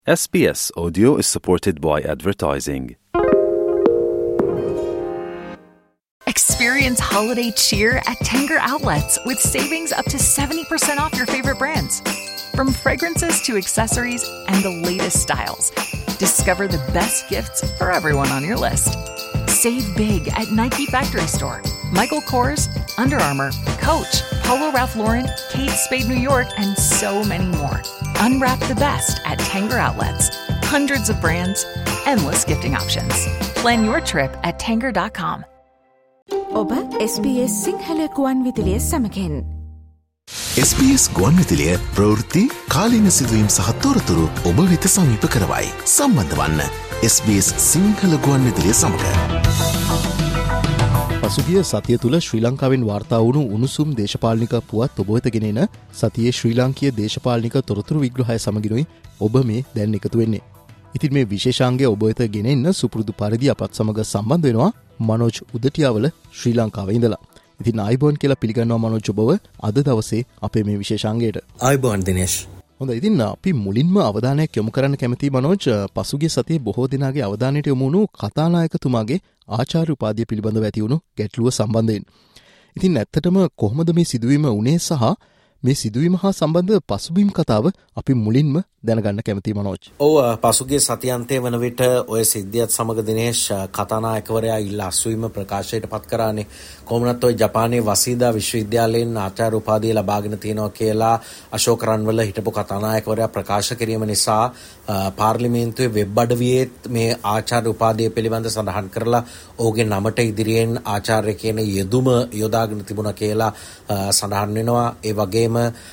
SBS Audio is supported by advertising. Experience holiday cheer at Tanger Outlets with savings up to 70% off your favorite brands. From fragrances to accessories and the latest styles, discover the best gifts for everyone on your list. Save big at Nike Factory Store, Michael Kors, Under Armour, Coach, Polo Ralph Lauren, Kate Spade New York, and so many more. Unwrap the best at Tanger Outlets. Hundreds of brands, endless gifting options. Plan your trip at tanger.com. ඔබ SBS Sinhala ගුවන්විදුලිය සමගින් SBS ගුවන්විදුලිය ප්‍රවෘත්ති කාලීන සිදුවීම් සහ තොරතුරු ඔබ වෙත සමීප කරවයි. සම්බන්ධ වන්න SBS සිංහල ගුවන්විදුලිය සමග. පසුගිය සතිය තුළ ශ්‍රී ලංකාවෙන් වාර්තා වුණු උණුසුම් දේශපාලනික පුවත් ඔබ වෙත ගෙනෙන සතියේ ශ්‍රී ලාංකීය දේශපාලනික තොරතුරු විග්‍රහය සමගිනුයි ඔබ මේ දැන් එකතු වෙන්නේ. ඉතින් මේ විශේෂාංගය ඔබ වෙත ගෙනෙන්න සුපුරුදු පරිදි අපත් සමග සම්බන්ධ වෙනවා මනෝජ් උදටියාවල ශ්‍රී ලංකාවේ ඉඳලා. ඉතින් ආයිබෝන් කියලා පිළිගන්නවා මනෝජ් ඔබව අද දවසේ අපේ මේ විශේෂාංගයට. ආයිබෝන් දිනේෂ්. හොඳයි, ඉතින් අපි මුලින්ම අවධානයක් යොමු කරන්න කැමති මනෝජ් පසුගිය සතියේ බොහෝ දෙනාගේ අවධානයට යොමු වුණු කතානායකතුමාගේ ආචාර්ය උපාධිය පිළිබඳව ඇති වුණු ගැටලුව සම්බන්ධයෙන්. ඉතින් ඇත්තටම කොහොමද මේ සිදුවීම වුණේ සහ මේ සිදුවීම හා සම්බන්ධ පසුබිම් කතාව අපි මුලින්ම දැනගන්න කැමති මනෝජ්. ඔව්, පසුගිය සතියන්තයේ වන විට ඔය සිද්ධියත් සමග දිනේෂ් කතානායකවරයා ඉල්ලා අස්වීම ප්‍රකාශයට පත් කරානේ. කොහොමනත් ඔය ජපානයේ වසීදා විශ්වවිද්‍යාලයෙන් ආචාර්ය උපාධිය ලබාගෙන තියෙනවා කියලා අශෝක රන්වල හිටපු කතානායකවරයා ප්‍රකාශ කිරීම නිසා පාර්ලිමේන්තුවේ වෙබ් අඩවියේ මේ ආචාර්ය උපාධිය පිළිබඳ සඳහන් කරලා ඔහුගේ නමට ඉදිරියෙන් ආචාර්ය කියන යෙදුම යොදාගෙන තිබුණා කියලා සඳහන් වෙනවා. ඒ වගේම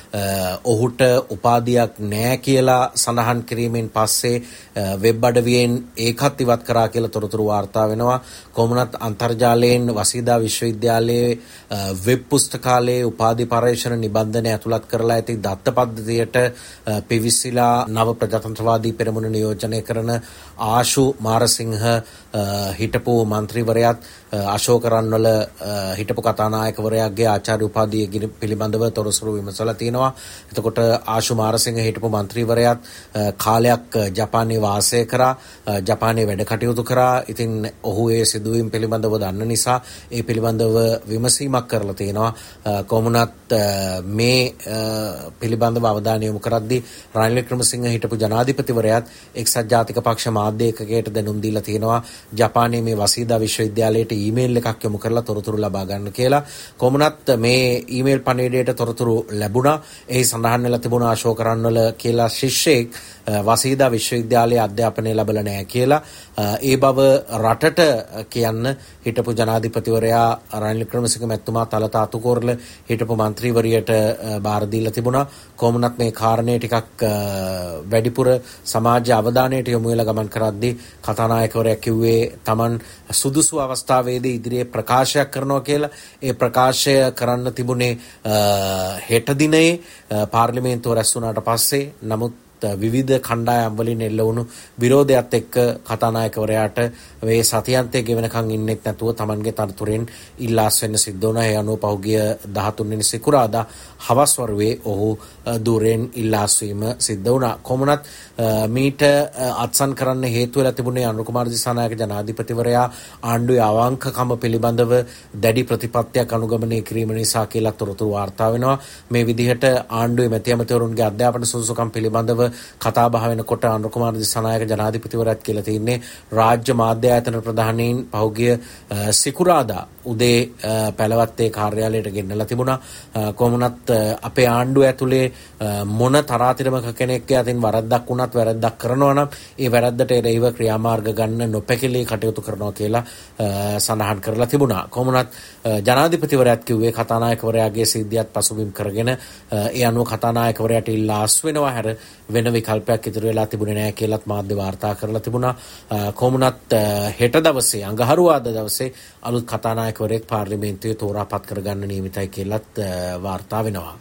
ඔහුට උපාධියක් නැහැ කියලා සඳහන් කිරීමෙන් පස්සේ වෙබ් අඩවියෙන් ඒකත් ඉවත් කරා කියලා තොරතුරු වාර්තා වෙනවා. කොමුණත් අන්තර්ජාලයෙන් වසීදා විශ්වවිද්‍යාලයේ වෙබ් පුස්තකාලයේ උපාධි පරීක්ෂණ නිබන්ධනය ඇතුළත් කරලා ඇති දත්ත පද්ධතියට පිවිසිලා නව ප්‍රජාතන්ත්‍රවාදී පෙරමුණ නියෝජනය කරන ආශු මාරසිංහ හිටපු මන්ත්‍රීවරයාත් අශෝක රන්වල හිටපු කතානායකවරයාගේ ආචාර්ය උපාධිය පිළිබඳව තොරතුරු විමසලා තියෙනවා. එතකොට ආශු මාරසිංහ හිටපු මන්ත්‍රීවරයාත් කාලයක් ජපානයේ වාසය කරා, ජපානයේ වැඩ කටයුතු කරා. ඉතින් ඔහු ඒ සිදුවීම් පිළිබඳව දන්න නිසා ඒ පිළිබඳව විමසීමක් කරලා තියෙනවා. කොමුණත් මේ පිළිබඳව අවධානය යොමු කරද්දී රනිල් වික්‍රමසිංහ හිටපු ජනාධිපතිවරයාත් එක්සත් ජාතික පක්ෂ මාධ්‍ය ඒකකයට දැනුම් දීලා තියෙනවා ජපානයේ මේ වසීදා විශ්වවිද්‍යාලයට ඊමේල් එකක් යොමු කරලා තොරතුරු ලබා ගන්න කියලා. කොමුණත් මේ ඊමේල් පණිවිඩයට තොරතුරු ලැබුණා. එහි සඳහන් වෙලා තිබුණා අශෝක රන්වල කියලා ශිෂ්‍යෙක් වසීදා විශ්වවිද්‍යාලයේ අධ්‍යාපනය ලැබලා නැහැ කියලා. ඒ බව රටට කියන්න හිටපු ජනාධිපතිවරයා රනිල් වික්‍රමසිංහ මැතිතුමා තලත අතුකෝරල හිටපු මන්ත්‍රීවරියට බාර දීලා තිබුණා. කොමුණත් මේ කාරණේ ටිකක් වැඩිපුර සමාජ අවධානයට යොමු වෙලා ගමන් කරද්දී කතානායකවරයා කිව්වේ Taman සුදුසු අවස්ථාවේදී ඉදිරියේ ප්‍රකාශයක් කරනවා කියලා. ඒ ප්‍රකාශය කරන්න තිබුණේ හෙට දිනේ පාර්ලිමේන්තුව රැස් වුණාට පස්සේ. නමුත් විවිධ කණ්ඩායම් වලින් එල්ල වුණු විරෝධයත් එක්ක කතානායකවරයාට මේ සතියන්තයේ ගෙවනකන් ඉන්නෙත් නැතුව Tamanගේ තනතුරෙන් ඉල්ලාස් වෙන්න සිද්ධ වුණා. ඒ අනුව පහුගිය 13 වෙනි සිකුරාදා හවස් වරුවේ ඔහු දුරෙන් ඉල්ලාස් වීම සිද්ධ වුණා. කොමුණත් මීට අත්සන් කරන්න හේතු වෙලා තිබුණේ අනුර කුමාර දිසානායක ජනාධිපතිවරයා ආණ්ඩුවේ අවංකකම පිළිබඳව දැඩි ප්‍රතිපත්තියක් අනුගමනය කිරීම නිසා කියලා තොරතුරු වාර්තා වෙනවා. මේ විදිහට ආණ්ඩුවේ මැති ඇමතිවරුන්ගේ අධ්‍යාපන සුසුකම් පිළිබඳව කතා බහ වෙනකොට අනුර කුමාර දිසානායක ජනාධිපතිවරයාත් කියලා තින්නේ රාජ්‍ය මාධ්‍ය ආයතන ප්‍රධානීන් පහුගිය සිකුරාදා උදේ පැලවත්තේ කාර්යාලයට ගෙන්නලා තිබුණා. කොමුණත් අපේ ආණ්ඩුව ඇතුලේ මොන තරාතිරමක කෙනෙක් යටින් වරද්දක් වුණත් වැරද්දක් කරනවා නම් ඒ වැරද්දට එරෙහිව ක්‍රියාමාර්ග ගන්න නොපැකිලී කටයුතු කරනවා කියලා සඳහන් කරලා තිබුණා. කොමුණත් ජනාධිපතිවරයාත් කිව්වේ කතානායකවරයාගේ සිද්ධියත් පසුබිම් කරගෙන ඒ අනුව කතානායකවරයාට ඉල්ලාස් වෙනවා හැර වෙන විකල්පයක් ඉතුරු වෙලා තිබුණේ නැහැ කියලාත් මාධ්‍ය වාර්තා කරලා තිබුණා. කොමුණත් හෙට දවසේ අඟහරුවාදා දවසේ අලුත් කතානායකවරයෙක් පාර්ලිමේන්තුවේ තෝරාපත් කරගන්න නියමිතයි කියලාත් වාර්තා වෙනවා.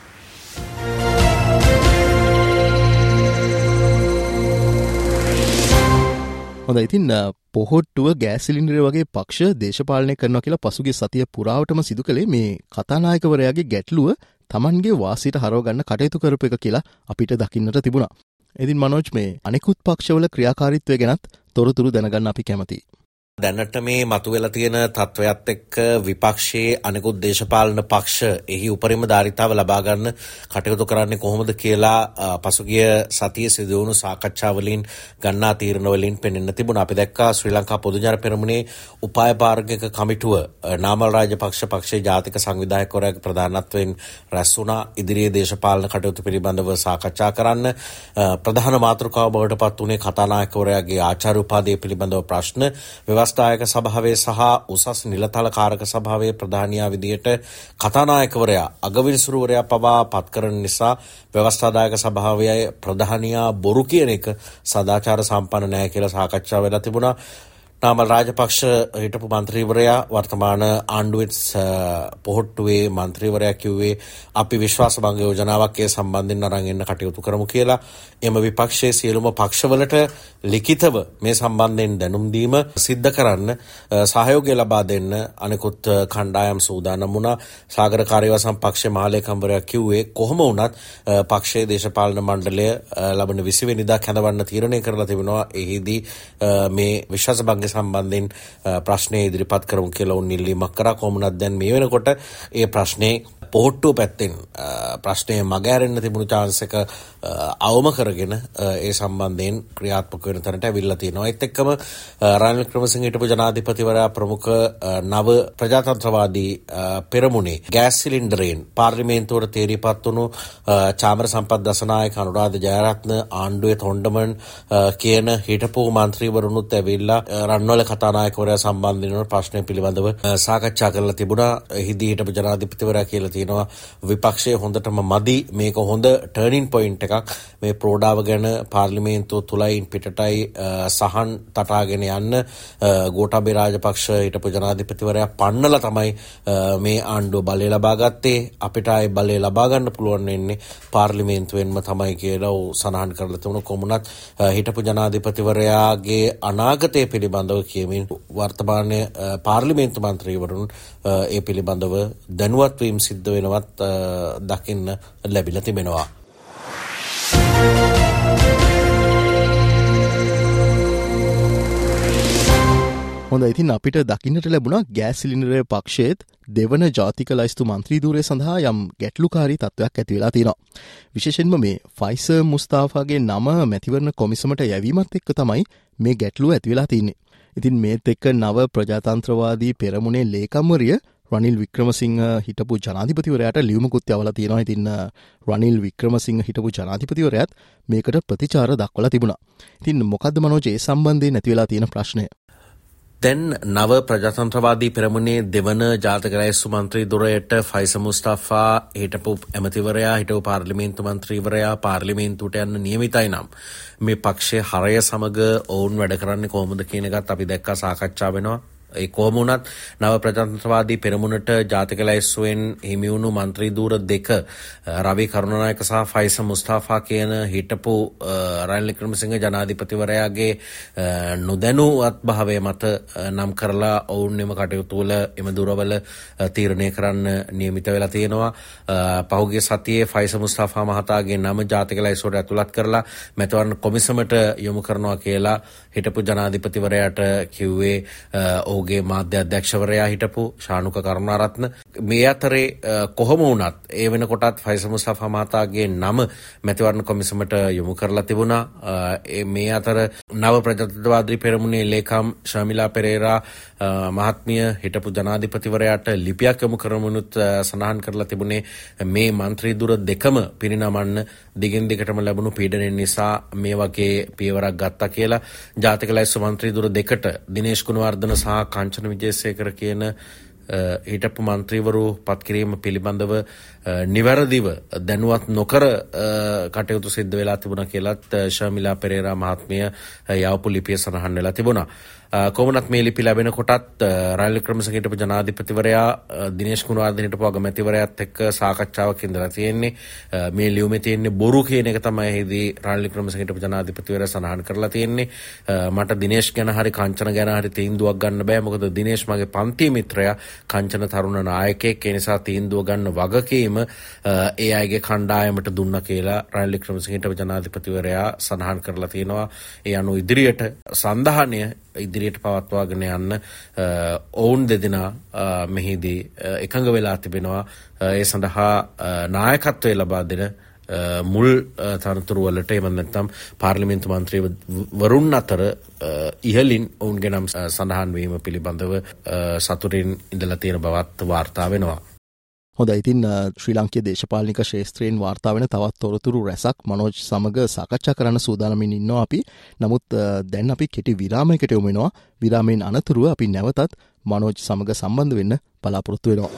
හොඳයි, ඉතින් පොහොට්ටුව ගෑස් සිලින්ඩරය වගේ පක්ෂ දේශපාලනය කරනවා කියලා පසුගිය සතිය පුරාවටම සිදු කළේ මේ කතානායකවරයාගේ ගැටලුව Tamanගේ වාසියට හරව ගන්න කටයුතු කරපු එක කියලා අපිට දකින්නට තිබුණා. ඉතින් මනෝජ් මේ අනෙකුත් පක්ෂවල ක්‍රියාකාරීත්වය ගැනත් තොරතුරු දැනගන්න අපි කැමතියි. දැනට මේ මතුවෙලා තියෙන තත්ත්වයක් එක්ක විපක්ෂයේ අනෙකුත් දේශපාලන පක්ෂ එහි උපරිම ධාරිතාව ලබා ගන්න කටයුතු කරන්නේ කොහොමද කියලා පසුගිය සතියේ සිදු වුණු සාකච්ඡාවලින් ගන්නා තීරණ වලින් පෙනෙන්න තිබුණා. අපි දැක්කා ශ්‍රී ලංකා පොදු ජන පෙරමුණේ උපායපාර්ගික කමිටුව නාමල් රාජපක්ෂ පක්ෂයේ ජාතික සංවිධායකවරයාගේ ප්‍රධානත්වයෙන් රැස් වුණා. ඉදිරියේ දේශපාලන කටයුතු පිළිබඳව සාකච්ඡා කරන්න ප්‍රධාන මාතෘකාව බවට පත් වුණේ කතානායකවරයාගේ ආචාර්ය උපාධිය පිළිබඳව ප්‍රශ්න. ස්ථායක සභාවේ සහ උසස් නිලතල කාරක සභාවේ ප්‍රධානියා විදියට කතානායකවරයා අගවිනිසුරුවරයා පවා පත් කරන නිසා ව්‍යවස්ථාදායක සභාවේ ප්‍රධානියා බොරු කියන එක සදාචාර සම්පන්න නැහැ කියලා සාකච්ඡා වෙලා තිබුණා. නාමල් රාජපක්ෂ හිටපු මන්ත්‍රීවරයා වර්තමාන ආණ්ඩුවේ පොහොට්ටුවේ මන්ත්‍රීවරයා කිව්වේ අපි විශ්වාස භංග යෝජනාවක් ඒ සම්බන්ධයෙන් අරන් එන්න කටයුතු කරමු කියලා. එම විපක්ෂයේ සියලුම පක්ෂවලට ලිඛිතව මේ සම්බන්ධයෙන් දැනුම් දීම සිද්ධ කරන්න සහයෝගය ලබා දෙන්න අනෙකුත් කණ්ඩායම් සූදානම් වුණා. සාගර කාර්යවසම් පක්ෂයේ මහලේකම්වරයා කිව්වේ කොහොම වුණත් පක්ෂයේ දේශපාලන මණ්ඩලය ලබන 20 වෙනිදා කැඳවන්න තීරණය කරලා තිබෙනවා. එහිදී මේ විශ්වාස භංග සම්බන්ධයෙන් ප්‍රශ්නය ඉදිරිපත් කරමු කියලා උන් ඉල්ලීමක් කරා. කොහොමනත් දැන් මේ වෙනකොට ඒ ප්‍රශ්නේ පොහොට්ටුව පැත්තෙන් ප්‍රශ්නය මගහැරෙන්න තිබුණු chance එක අවම කරගෙන ඒ සම්බන්ධයෙන් ක්‍රියාත්මක වෙන තැනට ඇවිල්ලා තියෙනවා. ඒත් එක්කම රනිල් වික්‍රමසිංහ හිටපු ජනාධිපතිවරයා ප්‍රමුඛ නව ප්‍රජාතන්ත්‍රවාදී පෙරමුණේ ගෑස් සිලින්ඩරයෙන් පාර්ලිමේන්තුවට තේරීපත් වුණු චාමර සම්පත් දසනායක අනුරාධ ජයරත්න ආණ්ඩුවේ තොණ්ඩමන් කියන හිටපු මන්ත්‍රීවරුනුත් ඇවිල්ලා රන්වල කතානායකවරයා සම්බන්ධයෙන් ප්‍රශ්නය පිළිබඳව සාකච්ඡා කරලා තිබුණා. එහිදී හිටපු ජනාධිපතිවරයා කියලා තියෙනවා විපක්ෂයේ හොඳටම මදි, මේක හොඳ ටර්නින් පොයින්ට් එකක්. මේ ප්‍රෝඩාව ගැන පාර්ලිමේන්තුව තුලයින් පිටටයි සහන් තටාගෙන යන්න ගෝඨාභය රාජපක්ෂ හිටපු ජනාධිපතිවරයා පන්නලා තමයි මේ ආණ්ඩුව බලය ලබා ගත්තේ. අපිට ආයේ බලය ලබා ගන්න පුළුවන් වෙන්නේ පාර්ලිමේන්තුවෙන්ම තමයි කියලා සඳහන් කරලා තිබුණා. කොමුණත් හිටපු ජනාධිපතිවරයාගේ අනාගතය පිළිබඳව කියමින් වර්තමාන පාර්ලිමේන්තු මන්ත්‍රීවරුන් ඒ පිළිබඳව දැනුවත් වීම සිද්ධ වෙනවත් දකින්න ලැබිලා තිබෙනවා. හොඳයි, ඉතින් අපිට දකින්නට ලැබුණා ගෑස් සිලින්ඩරය පක්ෂයේත් දෙවන ජාතික ලයිස්තු මන්ත්‍රී ධූරය සඳහා යම් ගැටලුකාරී තත්ත්වයක් ඇති වෙලා තියෙනවා. විශේෂයෙන්ම මේ ෆයිසර් මුස්තාෆාගේ නම මැතිවරණ කොමිසමට යැවීමත් එක්ක තමයි මේ ගැටලුව ඇති වෙලා තියෙන්නේ. ඉතින් මේත් එක්ක නව ප්‍රජාතන්ත්‍රවාදී පෙරමුණේ ලේකම්වරිය රනිල් වික්‍රමසිංහ හිටපු ජනාධිපතිවරයාට ලියුමකුත් යවලා තියෙනවා. ඉතින් රනිල් වික්‍රමසිංහ හිටපු ජනාධිපතිවරයාත් මේකට ප්‍රතිචාර දක්වලා තිබුණා. ඉතින් මොකද්ද මනෝජ් ඒ සම්බන්ධයෙන් නැති වෙලා තියෙන ප්‍රශ්නය? දැන් නව ප්‍රජාතන්ත්‍රවාදී පෙරමුණේ දෙවන ජාතික ලයිස්තු මන්ත්‍රී ධුරයට ෆයිසර් මුස්තාෆා හිටපු ඇමතිවරයා හිටපු පාර්ලිමේන්තු මන්ත්‍රීවරයා පාර්ලිමේන්තුවට යන්න නියමිතයි නම් මේ පක්ෂයේ හරය සමග ඔවුන් වැඩ කරන්නේ කොහොමද කියන එකත් අපි දැක්කා සාකච්ඡා වෙනවා. ඒ කොහොම වුණත් නව ප්‍රජාතන්ත්‍රවාදී පෙරමුණට ජාතික ලයිස්තුවෙන් හිමි වුණු මන්ත්‍රී ධූර දෙක රවි කරුණානායක සහ ෆයිසර් මුස්තාෆා කියන හිටපු රනිල් වික්‍රමසිංහ ජනාධිපතිවරයාගේ නොදැනුවත් භාවය මත නම් කරලා ඔවුන් එම කටයුතු වල එම දුරවල තීරණය කරන්න නියමිත වෙලා තියෙනවා. පහුගිය සතියේ ෆයිසර් මුස්තාෆා මහතාගේ නම ජාතික ලයිස්තුවට ඇතුළත් කරලා මැතිවරණ කොමිසමට යොමු කරනවා කියලා හිටපු ජනාධිපතිවරයාට කිව්වේ ඔහුගේ මාධ්‍ය අධ්‍යක්ෂවරයා හිටපු ශානුක කරුණාරත්න. මේ අතරේ කොහොම වුණත් ඒ වෙනකොටත් ෆයිසර් මුස්තාෆා මහතාගේ නම මැතිවරණ කොමිසමට යොමු කරලා තිබුණා. මේ අතර නව ප්‍රජාතන්ත්‍රවාදී පෙරමුණේ ලේකම් ශර්මිලා පෙරේරා මහත්මිය හිටපු ජනාධිපතිවරයාට ලිපියක් යොමු කරමුනුත් සඳහන් කරලා තිබුණේ මේ මන්ත්‍රී ධුර දෙකම පිරිනමන්න දිගින් දිගටම ලැබුණු පීඩනය නිසා මේ වගේ පියවරක් ගත්තා කියලා. ජාතික ලයිස්තු මන්ත්‍රී ධුර දෙකට දිනේෂ් ගුණවර්ධන සහ කාංචන විජේසේකර කියන හිටපු මන්ත්‍රීවරු පත් කිරීම පිළිබඳව නිවැරදිව දැනුවත් නොකර කටයුතු සිද්ධ වෙලා තිබුණා කියලත් ශර්මිලා පෙරේරා මහත්මිය යවපු ලිපිය සඳහන් වෙලා තිබුණා. කොමුණත් මේ ලිපි ලැබෙන කොටත් රනිල් වික්‍රමසිංහ හිටපු ජනාධිපතිවරයා දිනේෂ් ගුණවර්ධන හිටපු අගමැතිවරයාත් එක්ක සාකච්ඡාවක් ඉඳලා තියෙන්නේ. මේ ලියුමේ තියෙන්නේ බොරු කියන එක තමයි එහිදී රනිල් වික්‍රමසිංහ හිටපු ජනාධිපතිවරයා සඳහන් කරලා තියෙන්නේ. මට දිනේෂ් ගැන හරි කාංචන ගැන හරි තීන්දුවක් ගන්න බෑ. මොකද දිනේෂ් මගේ පන්ති මිත්‍රයා, කාංචන තරුණ නායකයෙක්. ඒ නිසා තීන්දුව ගන්න වගකීම ඒ අයගේ කණ්ඩායමට දුන්න කියලා රනිල් වික්‍රමසිංහ හිටපු ජනාධිපතිවරයා සඳහන් කරලා තියෙනවා. ඒ අනුව ඉදිරියට සන්ධානය ඉදිරියට පවත්වාගෙන යන්න ඔවුන් දෙදෙනා මෙහිදී එකඟ වෙලා තිබෙනවා. ඒ සඳහා නායකත්වය ලබා දෙන මුල් තනතුරු වලට එම නැත්නම් පාර්ලිමේන්තු මන්ත්‍රීවරුන් අතර ඉහළින් ඔවුන්ගේ නම් සඳහන් වීම පිළිබඳව සතුටින් ඉඳලා තියෙන බවත් වාර්තා වෙනවා. හොඳයි, ඉතින් ශ්‍රී ලාංකීය දේශපාලනික ශාස්ත්‍රයෙන් වාර්තා වෙන තවත් තොරතුරු රැසක් මනෝජ් සමග සාකච්ඡා කරන්න සූදානමින් ඉන්නවා අපි. නමුත් දැන් අපි කෙටි විරාමයකට යමු වෙනවා. විරාමයෙන් අනතුරුව අපි නැවතත් මනෝජ් සමග සම්බන්ධ වෙන්න බලාපොරොත්තු වෙනවා.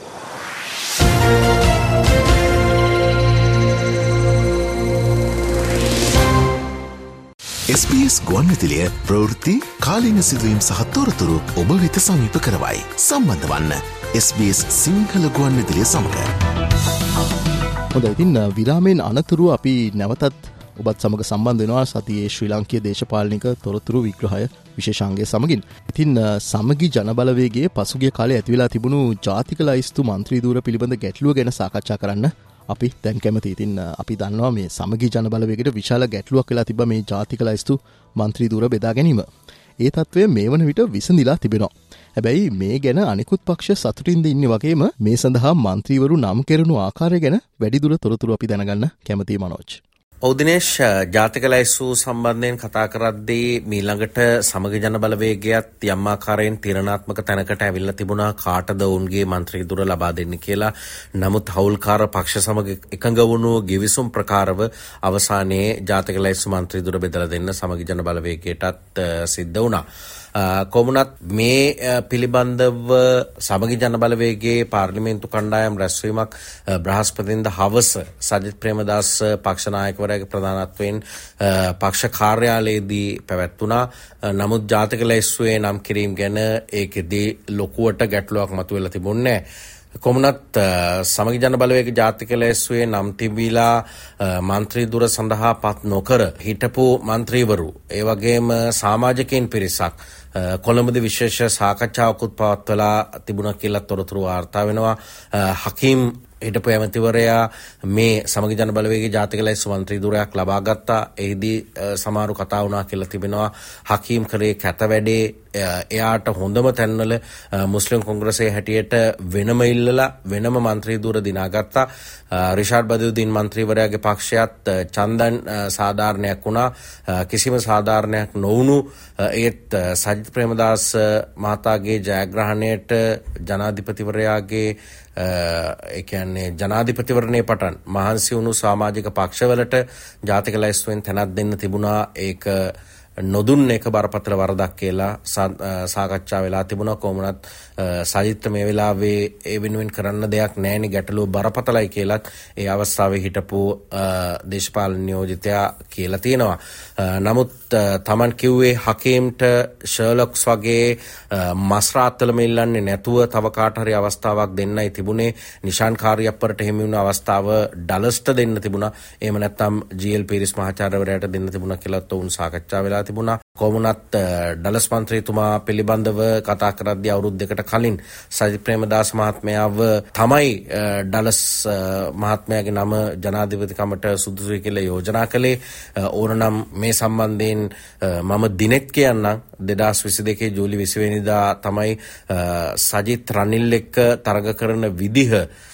SBS ගුවන්විදුලිය ප්‍රවෘත්ති කාලීන සිදුවීම් සහ තොරතුරු ඔබ වෙත සමීප කරවයි. සම්බන්ධ වන්න SBS සිංහල ගුවන්විදුලිය සමග. හොඳයි, ඉතින් විරාමයෙන් අනතුරුව අපි නැවතත් ඔබත් සමග සම්බන්ධ වෙනවා සතියේ ශ්‍රී ලාංකීය දේශපාලනික තොරතුරු විග්‍රහය විශේෂාංගය සමගින්. ඉතින් සමගි ජනබලවේගයේ පසුගිය කාලේ ඇතිවෙලා තිබුණු ජාතික ලයිස්තු මන්ත්‍රී ධූර පිළිබඳ ගැටලුව ගැන සාකච්ඡා කරන්න අපි දැන් කැමති. ඉතින් අපි දන්නවා මේ සමගි ජනබලවේගයට විශාල ගැටලුවක් වෙලා තිබ්බා මේ ජාතික ලයිස්තු මන්ත්‍රී ධූර බෙදා ගැනීම. ඒ තත්ත්වය මේ වන විට විසඳිලා තිබෙනවා. හැබැයි මේ ගැන අනිකුත් පක්ෂ සතුටින්ද ඉන්නේ වගේම මේ සඳහා මන්ත්‍රීවරු නම් කෙරෙනු ආකාරය ගැන වැඩිදුර තොරතුරු අපි දැනගන්න කැමතියි මනෝජ්. දිනේෂ්, ජාතික ලයිස්තු සම්බන්ධයෙන් කතා කරද්දී මීළඟට සමගි ජන බලවේගයත් යම් ආකාරයෙන් තීරණාත්මක තැනකට ඇවිල්ලා තිබුණා කාටද ඔවුන්ගේ මන්ත්‍රී ධුර ලබා දෙන්නේ කියලා. නමුත් හවුල්කාර පක්ෂ සමග එකඟ වුණු ගිවිසුම් ප්‍රකාරව අවසානයේ ජාතික ලයිස්තු මන්ත්‍රී ධුර බෙදලා දෙන්න සමගි ජන බලවේගයටත් සිද්ධ වුණා. කොමුණත් මේ පිළිබඳව සමගි ජන බලවේගයේ පාර්ලිමේන්තු කණ්ඩායම් රැස්වීමක් බ්‍රහස්පතින්දා හවස සජිත් ප්‍රේමදාස පක්ෂ නායකවරයාගේ ප්‍රධානත්වයෙන් පක්ෂ කාර්යාලයේදී පැවැත්වුණා. නමුත් ජාතික ලයිස්තුවේ නම් කිරීම ගැන ඒකෙදී ලොකුවට ගැටලුවක් මතුවෙලා තිබුණේ නැහැ. කොමුණත් සමගි ජන බලවේග ජාතික ලයිස්තුවේ නම් තිබිලා මන්ත්‍රී ධුර සඳහා පත් නොකර හිටපු මන්ත්‍රීවරු ඒ වගේම සමාජිකයින් පිරිසක් කොළඹදී විශේෂ සාකච්ඡාවකුත් පවත්වලා තිබුණා කියලා තොරතුරු වාර්තා වෙනවා. හකීම් හිටපු ඇමතිවරයා මේ සමගි ජන බලවේගයේ ජාතික ලයිස්තු මන්ත්‍රී ධුරයක් ලබා ගත්තා. එහිදී සමහරු කතා වුණා කියලා තිබෙනවා. හකීම් කරේ කැත වැඩේ, එයාට හොඳම තැන්වල මුස්ලිම් කොංග්‍රසයේ හැටියට වෙනම ඉල්ලලා වෙනම මන්ත්‍රී ධුර දිනාගත්තා. රිෂාඩ් බදියුද්දීන් මන්ත්‍රීවරයාගේ පක්ෂයත් චන්දන් සාධාරණයක් වුණා. කිසිම සාධාරණයක් නොවුණු ඒත් සජිත් ප්‍රේමදාස මහතාගේ ජයග්‍රහණයට ජනාධිපතිවරයාගේ ඒ කියන්නේ ජනාධිපතිවරණයේ පටන් මහන්සි වුණු සමාජික පක්ෂවලට ජාතික ලයිස්තුවෙන් තැනක් දෙන්න තිබුණා. ඒක නොදුන්න එක බරපතල වරදක් කියලා සාකච්ඡා වෙලා තිබුණා. කොහොමවත් සජිත් මේ වෙලාවේ ඒ වෙනුවෙන් කරන්න දෙයක් නැහැ නේ, ගැටලුව බරපතලයි කියලත් ඒ අවස්ථාවේ හිටපු දේශපාලන නියෝජිතයා කියලා තියෙනවා. නමුත් තමන් කිව්වේ හකීම්ට ෂර්ලොක්ස් වගේ මස්රාත්තලම ඉල්ලන්නේ නැතුව තව කාට හරි අවස්ථාවක් දෙන්නයි තිබුණේ. නිශාන් කාර්යප්පරට හිමි වුණ අවස්ථාව ඩලස්ට දෙන්න තිබුණා. එහෙම නැත්නම් ජී.එල්. පීරිස් මහාචාර්යවරයාට දෙන්න තිබුණා කියලාත් ඔවුන් සාකච්ඡා වෙලා තිබුණා. කොමුණත් ඩලස් මන්ත්‍රීතුමා පිළිබඳව කතා කරද්දී අවුරුදු දෙකට කලින් සජිත් ප්‍රේමදාස මහත්මයාව තමයි ඩලස් මහත්මයාගේ නම ජනාධිපතිකමට සුදුසුයි කියලා යෝජනා කළේ. ඕනනම් මේ සම්බන්ධයෙන් මම දිනෙත් කියන්නම් 2022 ජූලි 20 වෙනිදා තමයි සජිත් රනිල් එක්ක තරග කරන විදිහ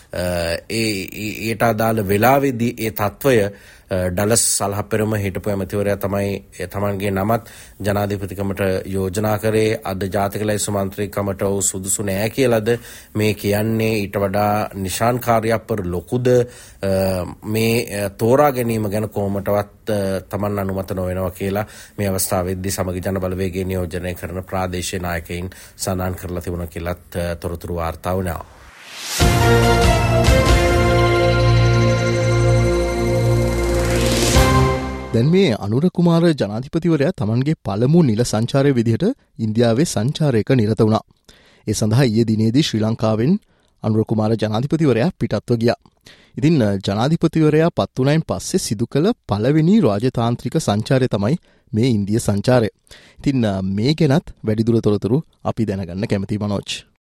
ඊට අදාළ වෙලාවේදී ඒ තත්වය ඩලස් සලහපෙරම හිටපු ඇමතිවරයා තමයි තමන්ගේ නමත් ජනාධිපතිකමට යෝජනා කරේ. අද ජාතික ලයිස්තු මන්ත්‍රීකමට ඔහු සුදුසු නෑ කියලාද මේ කියන්නේ? ඊට වඩා නිශාන් කාර්යප්පර ලොකුද? මේ තෝරා ගැනීම ගැන කොහොමටවත් තමන් අනුමත නොවෙනවා කියලා මේ අවස්ථාවේදී සමගි ජන බලවේගයේ නියෝජනය කරන ප්‍රාදේශීය නායකයින් සඳහන් කරලා තිබුණා කියලාත් තොරතුරු වාර්තා වුණා. දැන් මේ අනුර කුමාර ජනාධිපතිවරයා තමන්ගේ පළමු නිල සංචාරය විදිහට ඉන්දියාවේ සංචාරයක නිරත වුණා. ඒ සඳහා ඊයේ දිනේදී ශ්‍රී ලංකාවෙන් අනුර කුමාර ජනාධිපතිවරයා පිටත්ව ගියා. ඉතින් ජනාධිපතිවරයා පත් වුණයින් පස්සේ සිදු කළ පළවෙනි රාජතාන්ත්‍රික සංචාරය තමයි මේ ඉන්දිය සංචාරය. ඉතින් මේ ගැනත් වැඩිදුර තොරතුරු අපි දැනගන්න කැමති මනෝජ්.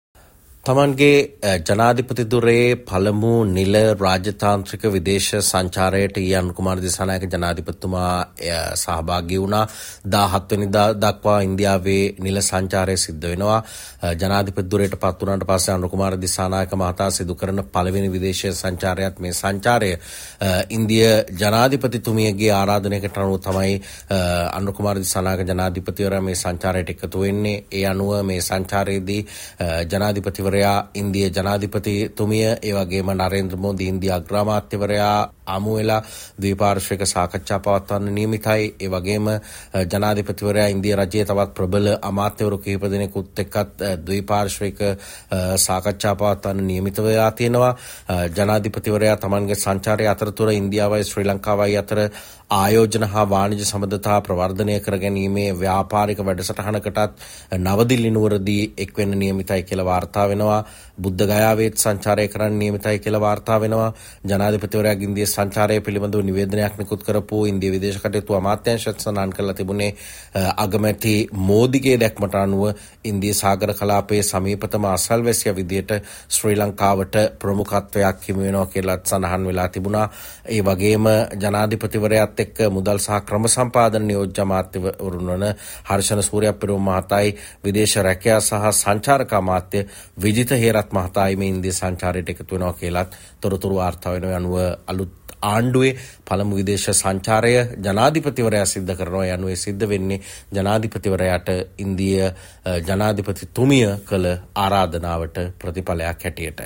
තමන්ගේ ජනාධිපතිදුරේ පළමු නිල රාජතාන්ත්‍රික විදේශ සංචාරයට අනුර කුමාර දිසානායක ජනාධිපතිතුමා සහභාගී වුණා. 17 වෙනිදා දක්වා ඉන්දියාවේ නිල සංචාරය සිද්ධ වෙනවා. ජනාධිපතිදුරේට පත් වුණාට පස්සේ අනුර කුමාර දිසානායක මහතා සිදු කරන පළවෙනි විදේශ සංචාරයත් මේ සංචාරය ඉන්දිය ජනාධිපතිතුමියගේ ආරාධනයකට අනුව තමයි අනුර කුමාර දිසානායක ජනාධිපතිවරයා මේ සංචාරයට එකතු වෙන්නේ. ඒ අනුව මේ සංචාරයේදී ජනාධිපතිවරයා ඉන්දිය ජනාධිපතිතුමිය ඒ වගේම නරේන්ද්‍ර මෝදී ඉන්දියා අග්‍රාමාත්‍යවරයා අමු වෙලා ද්විපාර්ශ්වික සාකච්ඡා පවත්වන්න නියමිතයි. ඒ වගේම ජනාධිපතිවරයා ඉන්දිය රජයේ තවත් ප්‍රබල අමාත්‍යවරු කිහිප දෙනෙකුත් එක්කත් ද්විපාර්ශ්වික සාකච්ඡා පවත්වන්න නියමිත වෙලා තියෙනවා. ජනාධිපතිවරයා තමන්ගේ සංචාරය අතරතුර ඉන්දියාවයි ශ්‍රී ලංකාවයි අතර ආයෝජන හා වාණිජ්‍ය සම්බන්ධතා ප්‍රවර්ධනය කර ගැනීමේ ව්‍යාපාරික වැඩසටහනකටත් නවදිල්ලි නුවරදී එක්වෙන්න නියමිතයි කියලා වාර්තා වෙනවා. බුද්ධ ගයාවේත් සංචාරය කරන්න නියමිතයි කියලා වාර්තා වෙනවා. ජනාධිපතිවරයාගේ ඉන්දිය සංචාරය පිළිබඳව නිවේදනයක් නිකුත් කරපු ඉන්දිය විදේශ කටයුතු අමාත්‍යාංශයත් සඳහන් කරලා තිබුණේ අගමැති මෝදිගේ දැක්මට අනුව ඉන්දිය සාගර කලාපයේ සමීපතම අසල්වැසියා විදියට ශ්‍රී ලංකාවට ප්‍රමුඛත්වයක් හිමි වෙනවා කියලා සඳහන් වෙලා තිබුණා. ඒ වගේම ජනාධිපතිවරයාත් එක්ක මුදල් සහ ක්‍රම සම්පාදන නියෝජ්‍ය අමාත්‍යවරුන් වන හර්ෂණ සූර්යපිරම මහතායි විදේශ රැකියා සහ සංචාරක අමාත්‍ය විජිත හේරත් මහතායි මේ ඉන්දිය සංචාරයට එකතු වෙනවා කියලාත් තොරතුරු වාර්තා වෙනවා. අනුව අලුත් ආණ්ඩුවේ පළමු විදේශ සංචාරය ජනාධිපතිවරයා සිද්ධ කරනවා. යනුවේ සිද්ධ වෙන්නේ ජනාධිපතිවරයාට ඉන්දිය ජනාධිපතිතුමිය කළ ආරාධනාවට ප්‍රතිඵලයක් හැටියට.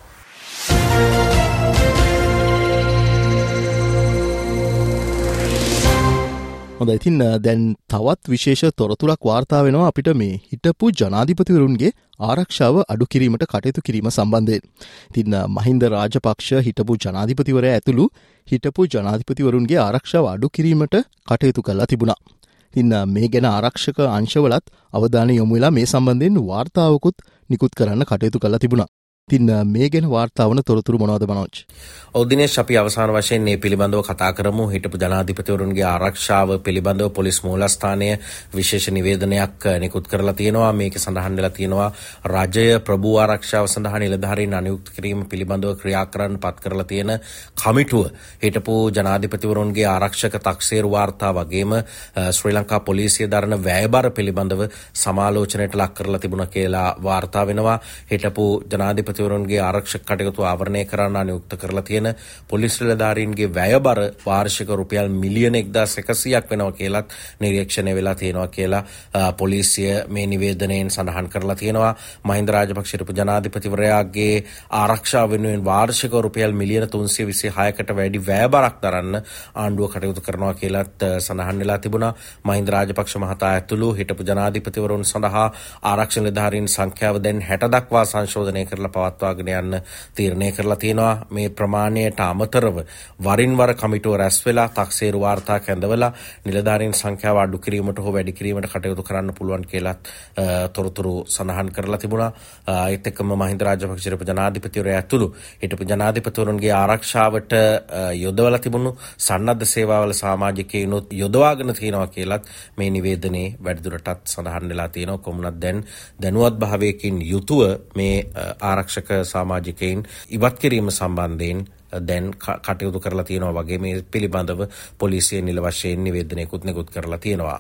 හොඳයි. ඉතින් දැන් තවත් විශේෂ තොරතුරක් වාර්තා වෙනවා අපිට මේ හිටපු ජනාධිපතිවරුන්ගේ ආරක්ෂාව අඩු කිරීමට කටයුතු කිරීම සම්බන්ධයෙන්. ඉතින් මහින්ද රාජපක්ෂ හිටපු ජනාධිපතිවරයා ඇතුළු හිටපු ජනාධිපතිවරුන්ගේ ආරක්ෂාව අඩු කිරීමට කටයුතු කළා තිබුණා. ඉතින් මේ ගැන ආරක්ෂක අංශවලත් අවධානය යොමු වෙලා මේ සම්බන්ධයෙන් වාර්තාවකුත් නිකුත් කරන්න කටයුතු කළා තිබුණා. ඉතින් මේ ගැන වාර්තා වන තොරතුරු මොනවද මනෝජ්? ඔව් දිනේෂ්, අපි අවසාන වශයෙන් මේ පිළිබඳව කතා කරමු. හිටපු ජනාධිපතිවරුන්ගේ ආරක්ෂාව පිළිබඳව පොලිස් මූලස්ථානය විශේෂ නිවේදනයක් නිකුත් කරලා තියෙනවා. මේකේ සඳහන් වෙලා තියෙනවා රජය ප්‍රභූ ආරක්ෂාව සඳහා නිලධාරීන් අනියුක්ත කිරීම පිළිබඳව ක්‍රියා කරන්න පත් කරලා තියෙන කමිටුව හිටපු ජනාධිපතිවරුන්ගේ ආරක්ෂක තක්සේරු වාර්තා වගේම ශ්‍රී ලංකා පොලිසිය දරන වැයබර පිළිබඳව සමාලෝචනයට ලක් කරලා තිබුණා කියලා වාර්තා වෙනවා. හිටපු ජනාධිපතිවරුන්ගේ ආරක්ෂක කටයුතු ආවරණය කරන්න අනියුක්ත කරලා තියෙන පොලිස් නිලධාරීන්ගේ වැයබර වාර්ෂික රුපියල් මිලියන 1100ක් වෙනවා කියලත් නිරීක්ෂණය වෙලා තියෙනවා කියලා පොලිසිය මේ නිවේදනයෙන් සඳහන් කරලා තියෙනවා. මහින්ද රාජපක්ෂ හිටපු ජනාධිපතිවරයාගේ ආරක්ෂාව වෙනුවෙන් වාර්ෂික රුපියල් මිලියන 326කට වැඩි වැයබරක් දරන්න ආණ්ඩුව කටයුතු කරනවා කියලත් සඳහන් වෙලා තිබුණා. මහින්ද රාජපක්ෂ මහතා ඇතුළු හිටපු ජනාධිපතිවරුන් සඳහා ආරක්ෂක නිලධාරීන් සංඛ්‍යාව දැන් 60 දක්වා සංශෝධනය කරලා පවත්වාගෙන යන්න තීරණය කරලා තියෙනවා. මේ ප්‍රමාණයට අමතරව වරින් වර කමිටුව රැස් වෙලා තක්සේරු වාර්තා කැඳවලා නිලධාරීන් සංඛ්‍යාව අඩු කිරීමට හෝ වැඩි කිරීමට කටයුතු කරන්න පුළුවන් කියලත් තොරතුරු සඳහන් කරලා තිබුණා. ඒත් එක්කම මහින්ද රාජපක්ෂ ජනාධිපතිවරයා ඇතුළු හිටපු ජනාධිපතිවරුන්ගේ ආරක්ෂාවට යොදවලා තිබුණු සන්නද්ධ සේවාවල සමාජිකයිනුත් යොදවාගෙන තියෙනවා කියලත් මේ නිවේදනයේ වැඩිදුරටත් සඳහන් වෙලා තියෙනවා. කොමුණත් දැන් දැනුවත් භාවයකින් යුතුව මේ ආරක්ෂක සමාජිකයින් ඉවත් කිරීම සම්බන්ධයෙන් දැන් කටයුතු කරලා තියෙනවා වගේ මේ පිළිබඳව පොලිසිය නිල වශයෙන් නිවේදනයකුත් නිකුත් කරලා තියෙනවා.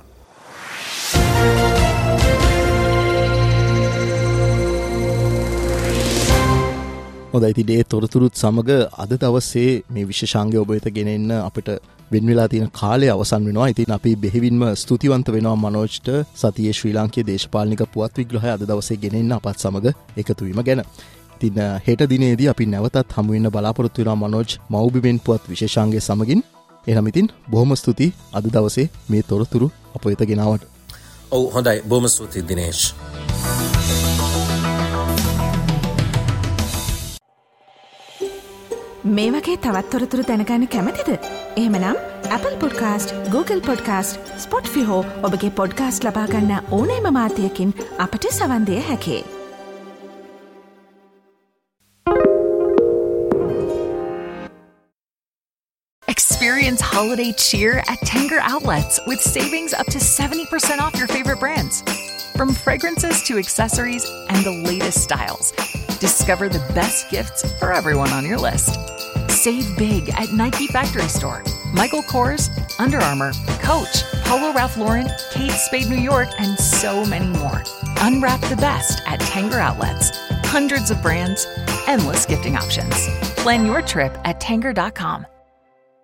හොඳයි. ඉතින් ඒ තොරතුරුත් සමග අද දවසේ මේ විශේෂාංගය ඔබ වෙත ගෙන එන්න අපිට වෙන් වෙලා තියෙන කාලය අවසන් වෙනවා. ඉතින් අපි බෙහෙවින්ම ස්තුතිවන්ත වෙනවා මනෝජ්ට සතියේ ශ්‍රී ලාංකීය දේශපාලනික පුවත් විග්‍රහය අද දවසේ ගෙන එන්න අපත් සමග එකතු වීම ගැන. ඉතින් හෙට දිනේදී අපි නැවතත් හමු වෙන්න බලාපොරොත්තු වෙනවා මනෝජ් මව්බිමෙන් පුවත් විශේෂාංගය සමගින්. එහෙනම් ඉතින් බොහොම ස්තුතියි අද දවසේ මේ තොරතුරු අප වෙත ගෙනාවට. ඔව් හොඳයි. බොහොම ස්තුතියි දිනේෂ්. මේ වගේ තවත් තොරතුරු දැනගන්න කැමතිද? එහෙමනම් Apple Podcast, Google Podcast, Spotify හෝ ඔබගේ පොඩ්කාස්ට් ලබා ගන්න ඕනෑම මාධ්‍යයකින් අපට සවන් දිය හැකියි. Experience holiday cheer at Tanger Outlets with savings up to 70% off your favorite brands. From fragrances to accessories and the latest styles, discover the best gifts for everyone on your list. Save big at Nike Factory Store, Michael Kors, Under Armour, Coach, Polo Ralph Lauren, Kate Spade New York, and so many more. Unwrap the best at Tanger Outlets. Hundreds of brands, endless gifting options. Plan your trip at Tanger.com.